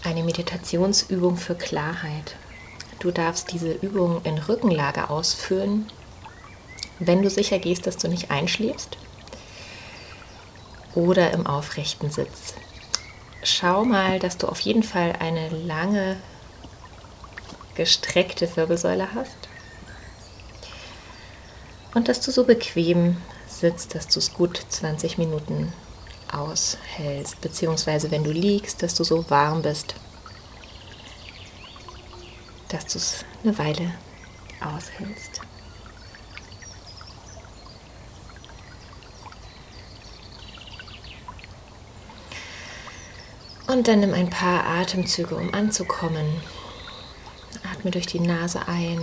eine Meditationsübung für Klarheit. Du darfst diese Übung in Rückenlage ausführen, wenn du sicher gehst, dass du nicht einschläfst, oder im aufrechten Sitz. Schau mal, dass du auf jeden Fall eine lange, gestreckte Wirbelsäule hast und dass du so bequem sitzt, dass du es gut 20 Minuten aushältst, beziehungsweise wenn du liegst, dass du so warm bist, dass du es eine Weile aushältst. Und dann nimm ein paar Atemzüge, um anzukommen. Atme durch die Nase ein.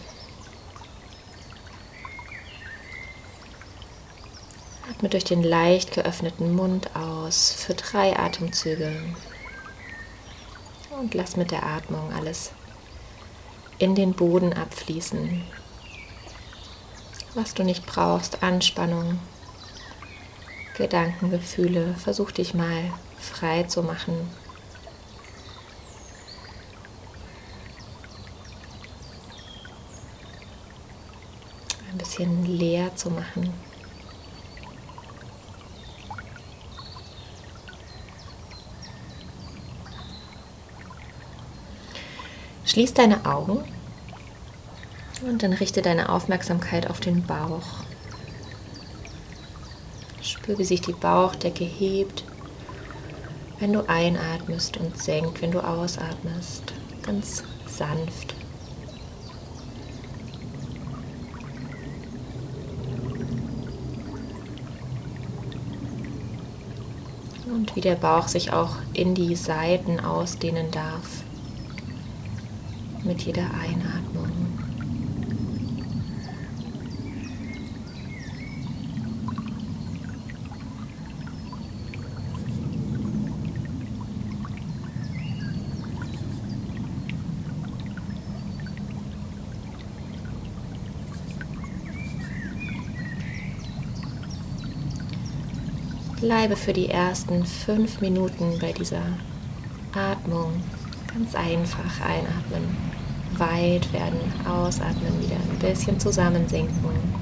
Atme durch den leicht geöffneten Mund aus für 3 Atemzüge. Und lass mit der Atmung alles in den Boden abfließen. Was du nicht brauchst, Anspannung, Gedanken, Gefühle, versuch dich mal frei zu machen. Ein bisschen leer zu machen. Schließ deine Augen und dann richte deine Aufmerksamkeit auf den Bauch. Spür, wie sich die Bauchdecke hebt, wenn du einatmest und senkt, wenn du ausatmest. Ganz sanft. Und wie der Bauch sich auch in die Seiten ausdehnen darf mit jeder Einatmung. Bleibe für die ersten 5 Minuten bei dieser Atmung. Ganz einfach einatmen, weit werden, ausatmen, wieder ein bisschen zusammensinken.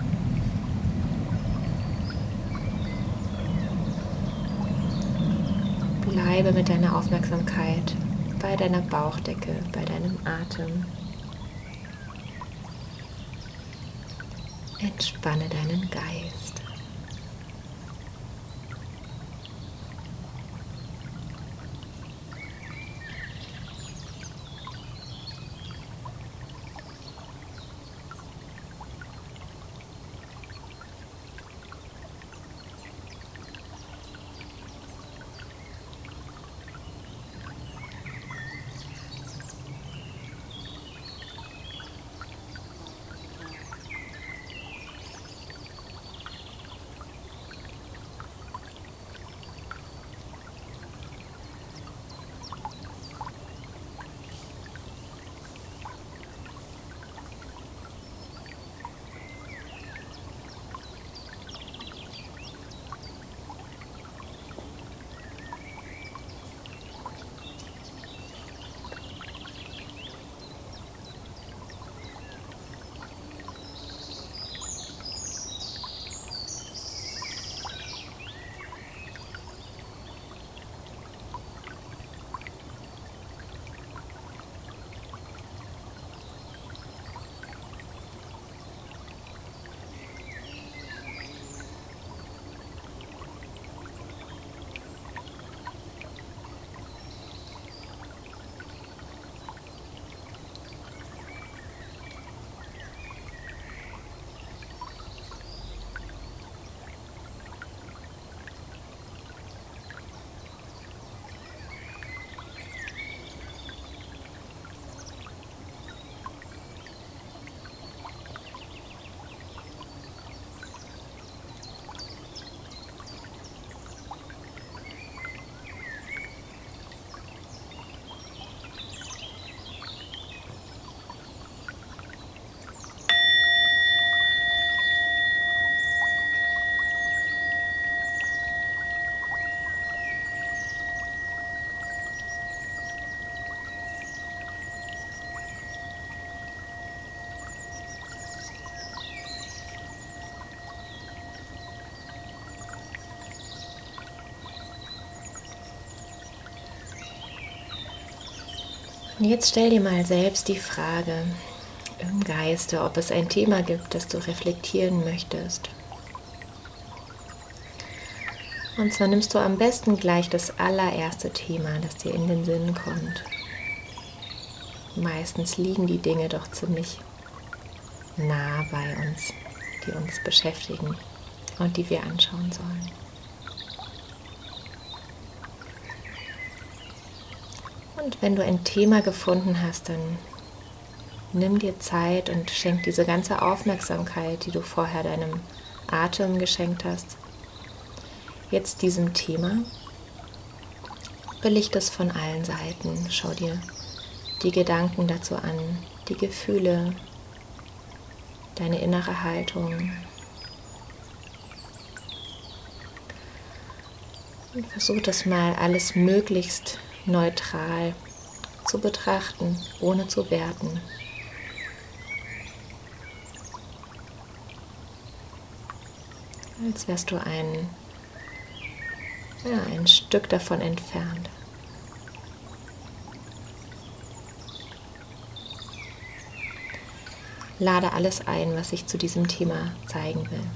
Bleibe mit deiner Aufmerksamkeit bei deiner Bauchdecke, bei deinem Atem. Entspanne deinen Geist. Und jetzt stell dir mal selbst die Frage im Geiste, ob es ein Thema gibt, das du reflektieren möchtest. Und zwar nimmst du am besten gleich das allererste Thema, das dir in den Sinn kommt. Meistens liegen die Dinge doch ziemlich nah bei uns, die uns beschäftigen und die wir anschauen sollen. Und wenn du ein Thema gefunden hast, dann nimm dir Zeit und schenk diese ganze Aufmerksamkeit, die du vorher deinem Atem geschenkt hast, jetzt diesem Thema. Belicht es von allen Seiten. Schau dir die Gedanken dazu an, die Gefühle, deine innere Haltung. Und versuch das mal alles möglichst neutral zu betrachten, ohne zu werten. Als wärst du ein Stück davon entfernt. Lade alles ein, was sich zu diesem Thema zeigen will.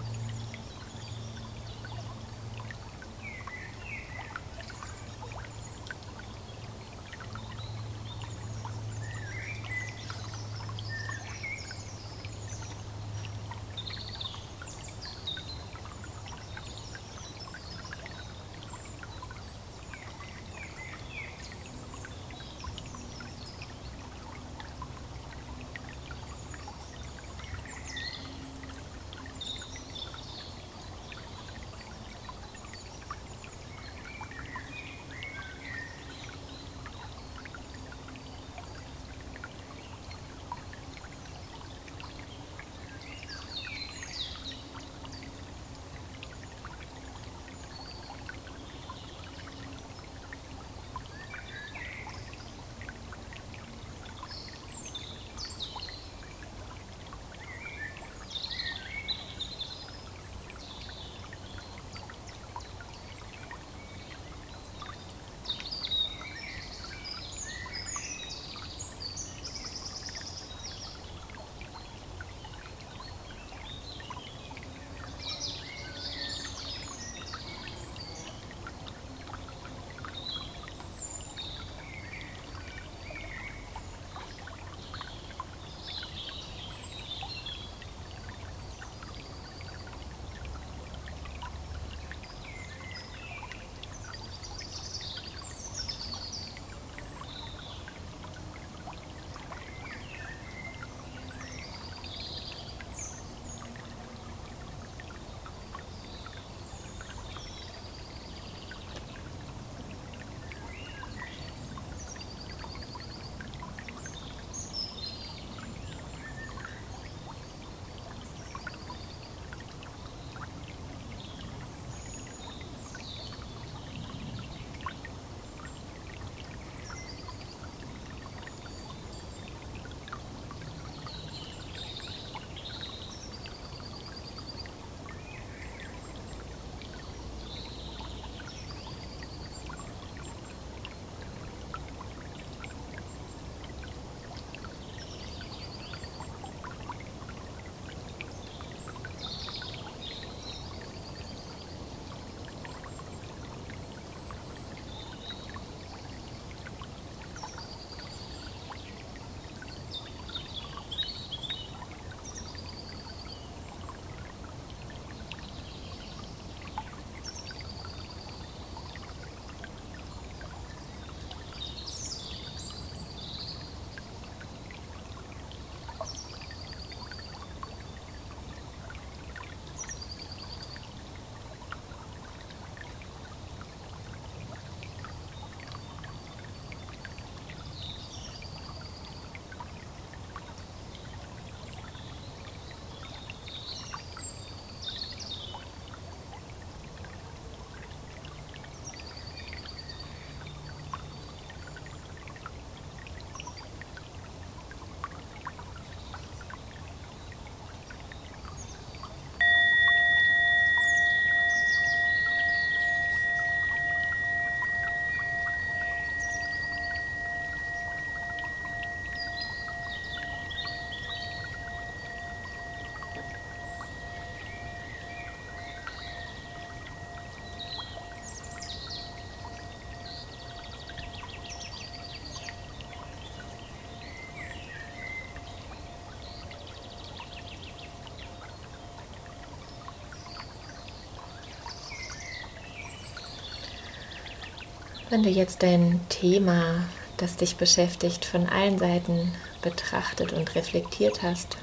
Wenn du jetzt dein Thema, das dich beschäftigt, von allen Seiten betrachtet und reflektiert hast,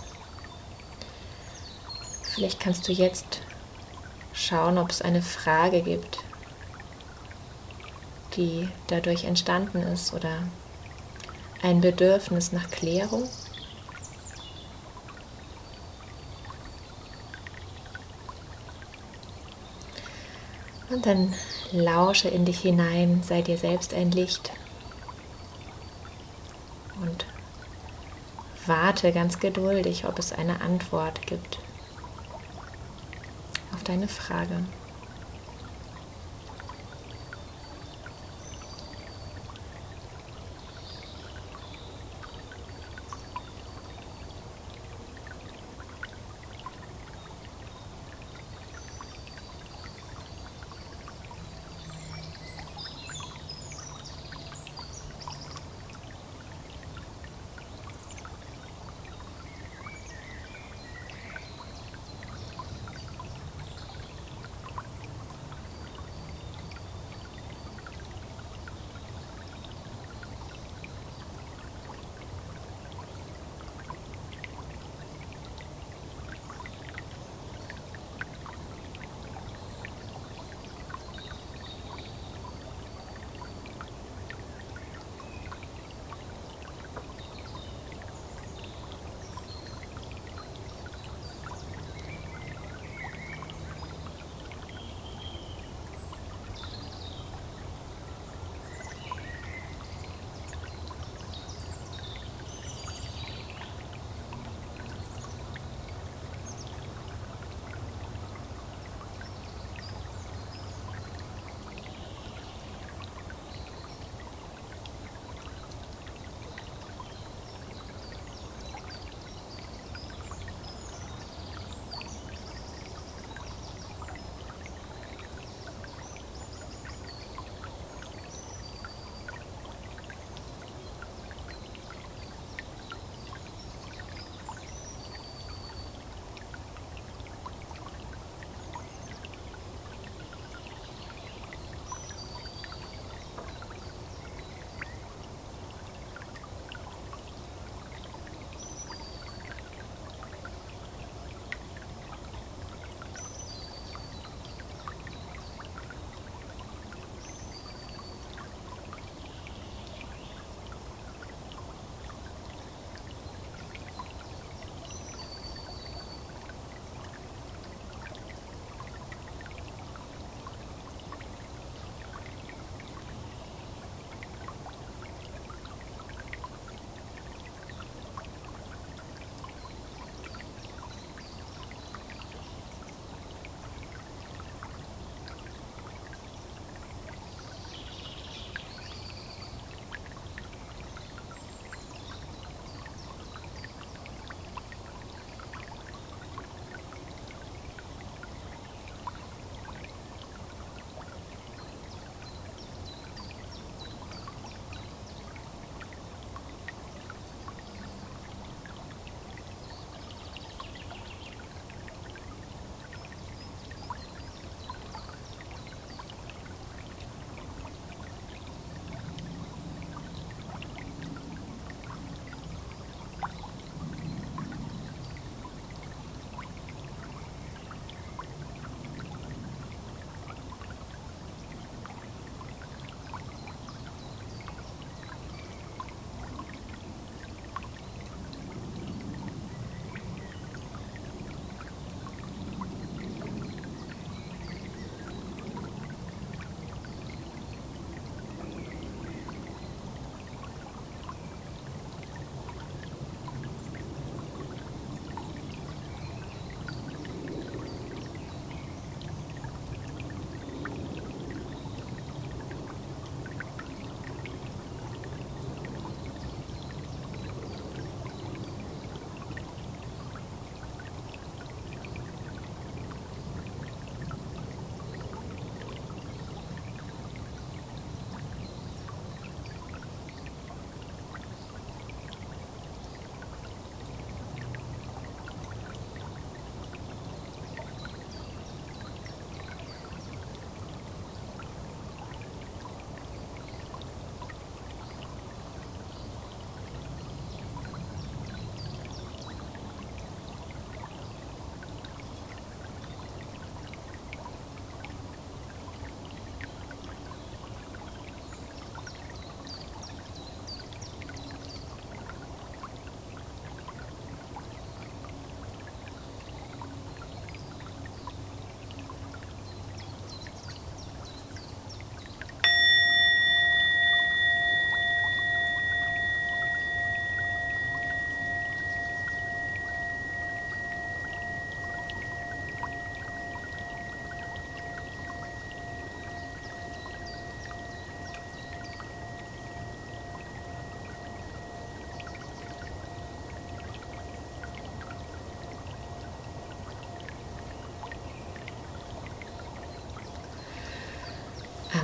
vielleicht kannst du jetzt schauen, ob es eine Frage gibt, die dadurch entstanden ist, oder ein Bedürfnis nach Klärung. Und dann lausche in dich hinein, sei dir selbst ein Licht und warte ganz geduldig, ob es eine Antwort gibt auf deine Frage.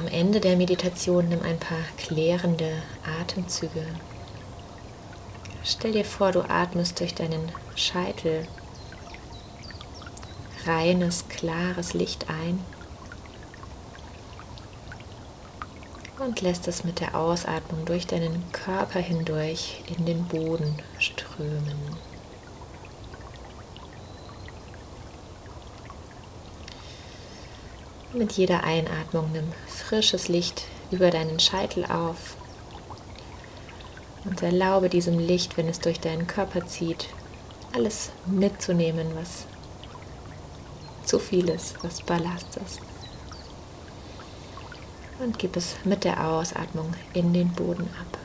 Ende der Meditation nimm ein paar klärende Atemzüge. Stell dir vor, du atmest durch deinen Scheitel reines, klares Licht ein und lässt es mit der Ausatmung durch deinen Körper hindurch in den Boden strömen. Mit jeder Einatmung nimm frisches Licht über deinen Scheitel auf und erlaube diesem Licht, wenn es durch deinen Körper zieht, alles mitzunehmen, was zu viel ist, was Ballast ist. Und gib es mit der Ausatmung in den Boden ab.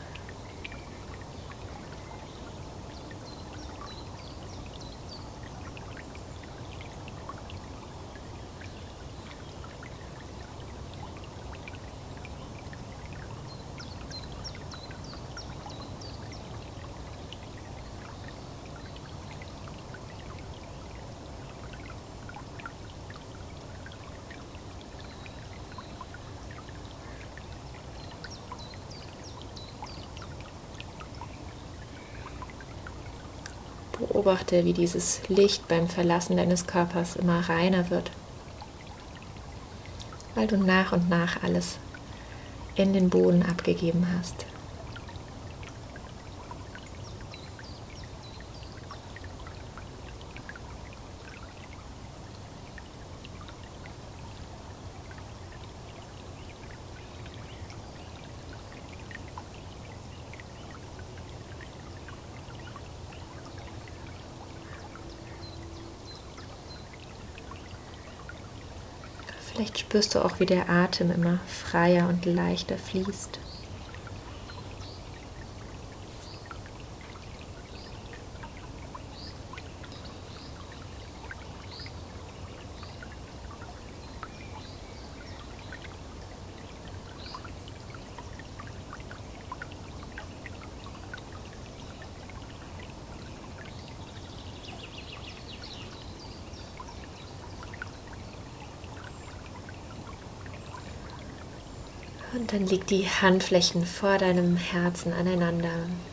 Beobachte, wie dieses Licht beim Verlassen deines Körpers immer reiner wird, weil du nach und nach alles in den Boden abgegeben hast. Vielleicht spürst du auch, wie der Atem immer freier und leichter fließt. Und dann leg die Handflächen vor deinem Herzen aneinander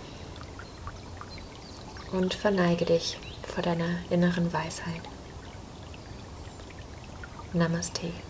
und verneige dich vor deiner inneren Weisheit. Namaste.